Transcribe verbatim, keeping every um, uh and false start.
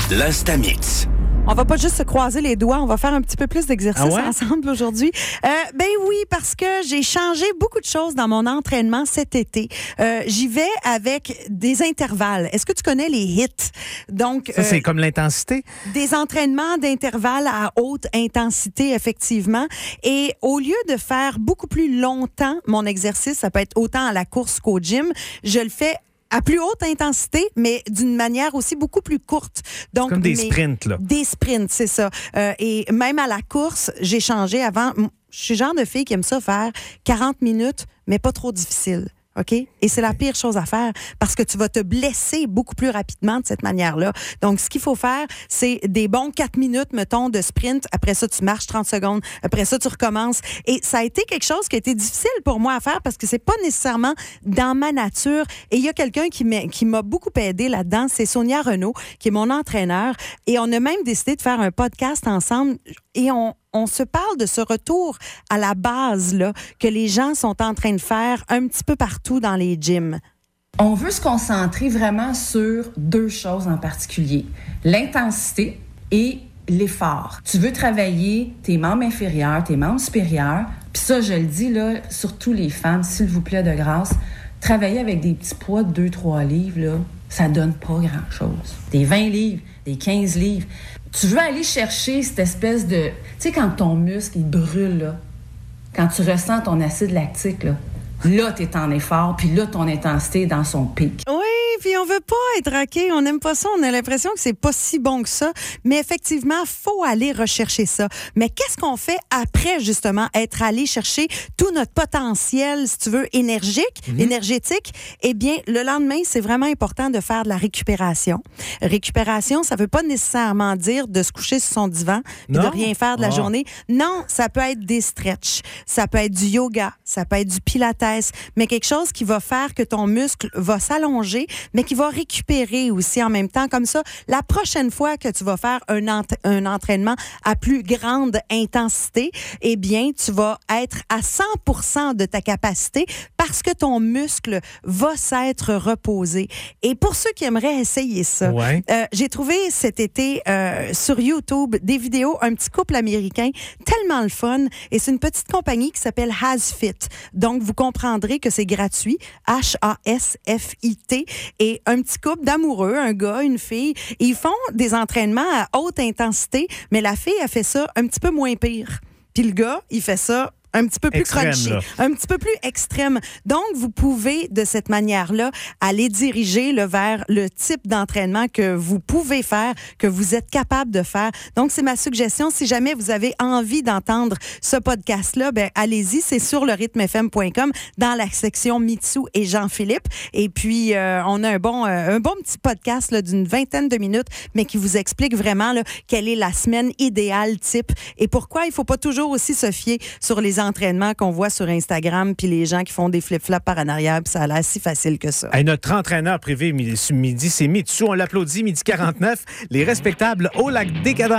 l'Instamix. On va pas juste se croiser les doigts, on va faire un petit peu plus d'exercices Ah ouais? ensemble aujourd'hui. Euh, ben oui, parce que j'ai changé beaucoup de choses dans mon entraînement cet été. Euh, j'y vais avec des intervalles. Est-ce que tu connais les hits? Donc, Ça, euh, c'est comme l'intensité? des entraînements d'intervalles à haute intensité, effectivement. Et au lieu de faire beaucoup plus longtemps mon exercice, ça peut être autant à la course qu'au gym, je le fais à plus haute intensité, mais d'une manière aussi beaucoup plus courte. Donc, Comme des mes- sprints, là. Des sprints, c'est ça. Euh, et même à la course, j'ai changé avant. Je suis le genre de fille qui aime ça faire quarante minutes, mais pas trop difficile. OK? Et c'est la pire chose à faire parce que tu vas te blesser beaucoup plus rapidement de cette manière-là. Donc, ce qu'il faut faire, c'est des bons quatre minutes, mettons, de sprint. Après ça, tu marches trente secondes. Après ça, tu recommences. Et ça a été quelque chose qui a été difficile pour moi à faire parce que c'est pas nécessairement dans ma nature. Et il y a quelqu'un qui m'a, qui m'a beaucoup aidé là-dedans. C'est Sonia Renaud, qui est mon entraîneur. Et on a même décidé de faire un podcast ensemble et on, on se parle de ce retour à la base là, que les gens sont en train de faire un petit peu partout dans les gyms. On veut se concentrer vraiment sur deux choses en particulier, l'intensité et l'effort. Tu veux travailler tes membres inférieurs, tes membres supérieurs, puis ça, je le dis, là, surtout les femmes, s'il vous plaît, de grâce, travailler avec des petits poids de deux trois livres, là, ça donne pas grand-chose. Des vingt livres, des quinze livres. Tu veux aller chercher cette espèce de... Tu sais, quand ton muscle, il brûle, là, quand tu ressens ton acide lactique, là, là, t'es en effort, puis là, ton intensité est dans son pic. Oui, puis on veut pas être raqué, on n'aime pas ça, on a l'impression que c'est pas si bon que ça, mais effectivement, faut aller rechercher ça. Mais qu'est-ce qu'on fait après, justement, être allé chercher tout notre potentiel, si tu veux, énergique, mm-hmm. énergétique? Eh bien, le lendemain, c'est vraiment important de faire de la récupération. Récupération, ça veut pas nécessairement dire de se coucher sur son divan puis de rien faire de la oh. journée. Non, ça peut être des stretches, ça peut être du yoga, ça peut être du pilates, mais quelque chose qui va faire que ton muscle va s'allonger, mais qui va récupérer aussi en même temps. Comme ça, la prochaine fois que tu vas faire un, ent- un entraînement à plus grande intensité, eh bien, tu vas être à cent pour cent de ta capacité parce que ton muscle va s'être reposé. Et pour ceux qui aimeraient essayer ça, Ouais. euh, j'ai trouvé cet été euh, sur YouTube des vidéos, un petit couple américain, tellement le fun. Et c'est une petite compagnie qui s'appelle HasFit. Donc, vous comprendrez que c'est gratuit, H A S F I T, et un petit couple d'amoureux, un gars, une fille, ils font des entraînements à haute intensité, mais la fille a fait ça un petit peu moins pire. Puis le gars, il fait ça un petit peu plus Extrême, crunchy, là. un petit peu plus extrême. Donc, vous pouvez, de cette manière-là, aller diriger le vers le type d'entraînement que vous pouvez faire, que vous êtes capable de faire. Donc, c'est ma suggestion. Si jamais vous avez envie d'entendre ce podcast-là, ben allez-y, c'est sur le rythme f m point com dans la section Mitsou et Jean-Philippe. Et puis, euh, on a un bon, euh, un bon petit podcast là, d'une vingtaine de minutes, mais qui vous explique vraiment là, quelle est la semaine idéale type et pourquoi il ne faut pas toujours aussi se fier sur les entraînements qu'on voit sur Instagram puis les gens qui font des flip-flops par en arrière, puis ça a l'air si facile que ça. Hey, notre entraîneur privé midi, c'est Mitsou. On l'applaudit, midi quarante-neuf. Les respectables au lac Décadent.